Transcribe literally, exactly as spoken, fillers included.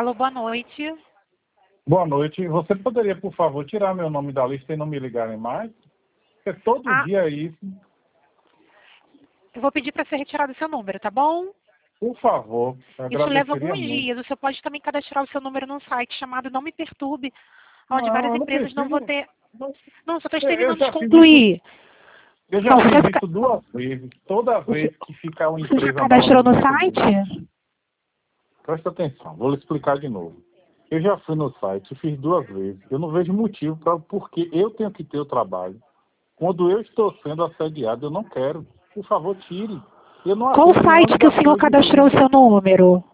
Alô, boa noite. Boa noite. Você poderia, por favor, tirar meu nome da lista e não me ligarem mais? Porque todo Ah, dia é isso. eu vou pedir para ser retirado o seu número, tá bom? Por favor, eu Isso leva agradeceria alguns muito. dias. Você pode também cadastrar o seu número num site chamado Não Me Perturbe, onde Não, várias eu não empresas não vão preciso. ter... não- Não, só estou Eu terminando de já fiz isso, concluir. eu já Não, fiz você, fica... isso duas vezes. Toda vez que fica uma você já empresa nova cadastrou no no meu serviço. site? Presta atenção, vou lhe explicar de novo. Eu já fui no site, fiz duas vezes. Eu não vejo motivo para porque eu tenho que ter o trabalho. Quando eu estou sendo assediado, eu não quero. Por favor, tire. Eu não Qual o atendo nenhuma site que o ligação senhor legítima. cadastrou o seu número?